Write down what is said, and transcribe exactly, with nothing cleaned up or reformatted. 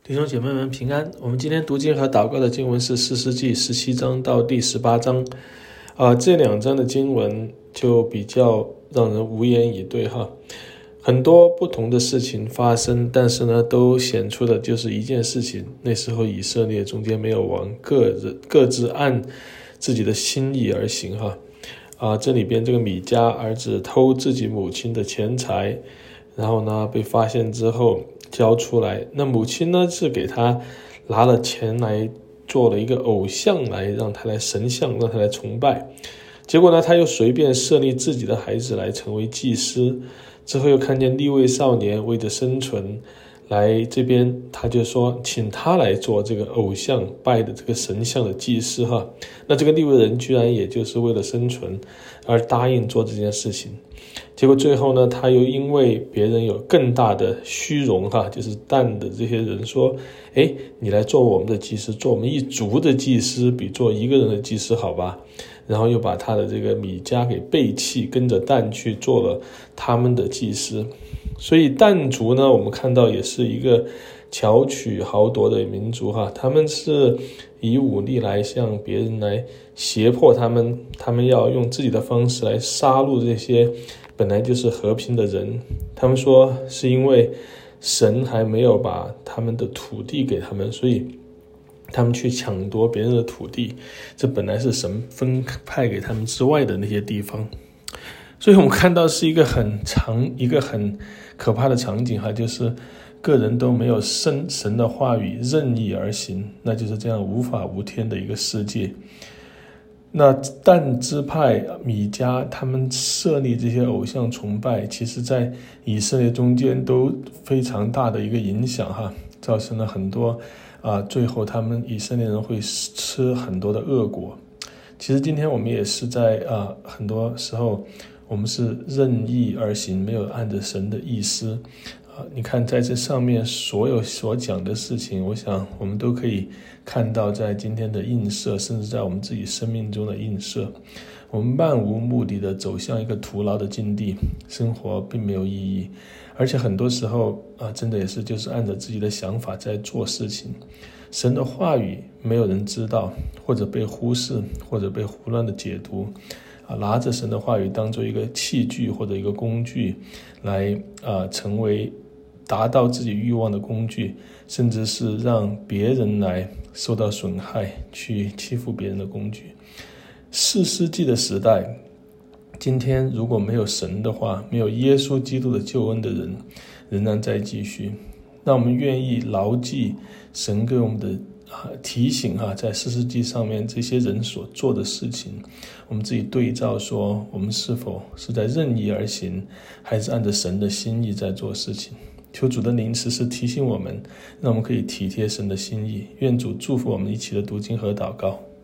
弟兄姐妹们平安。我们今天读经和祷告的经文是士师记十七章到第十八章，啊、呃，这两章的经文就比较让人无言以对哈。很多不同的事情发生，但是呢，都显出的就是一件事情。那时候以色列中间没有王，各自各自按自己的心意而行哈。啊、呃，这里边这个米迦儿子偷自己母亲的钱财，然后呢被发现之后交出来，那母亲呢是给他拿了钱来做了一个偶像来让他来神像，让他来崇拜。结果呢他又随便设立自己的孩子来成为祭司，之后又看见利未少年为着生存来这边，他就说请他来做这个偶像拜的这个神像的祭司哈。那这个利未人居然也就是为了生存而答应做这件事情。结果最后呢，他又因为别人有更大的虚荣哈，就是但的这些人说，诶，你来做我们的祭司，做我们一族的祭司比做一个人的祭司好吧。然后又把他的这个米迦给背弃，跟着但去做了他们的祭司。所以但族呢，我们看到也是一个巧取豪夺的民族哈，他们是以武力来向别人来胁迫他们，他们要用自己的方式来杀戮这些本来就是和平的人。他们说是因为神还没有把他们的土地给他们，所以他们去抢夺别人的土地，这本来是神分派给他们之外的那些地方。所以我们看到是一个很长一个很可怕的场景哈，就是个人都没有神神的话语，任意而行，那就是这样无法无天的一个世界。那但支派米迦他们设立这些偶像崇拜，其实在以色列中间都非常大的一个影响哈，造成了很多啊、呃，最后他们以色列人会吃很多的恶果。其实今天我们也是在啊、呃，很多时候我们是任意而行，没有按着神的意思啊、呃。你看在这上面所有所讲的事情，我想我们都可以看到在今天的映射，甚至在我们自己生命中的映射。我们漫无目的的走向一个徒劳的境地，生活并没有意义，而且很多时候啊，真的也是就是按着自己的想法在做事情。神的话语没有人知道，或者被忽视，或者被胡乱的解读啊，拿着神的话语当做一个器具或者一个工具来啊，成为达到自己欲望的工具，甚至是让别人来受到损害，去欺负别人的工具。士师记的时代，今天如果没有神的话，没有耶稣基督的救恩的人仍然在继续。那我们愿意牢记神给我们的、啊、提醒哈，在士师记上面这些人所做的事情，我们自己对照说，我们是否是在任意而行，还是按着神的心意在做事情。求主的灵时时提醒我们，让我们可以体贴神的心意。愿主祝福我们一起的读经和祷告。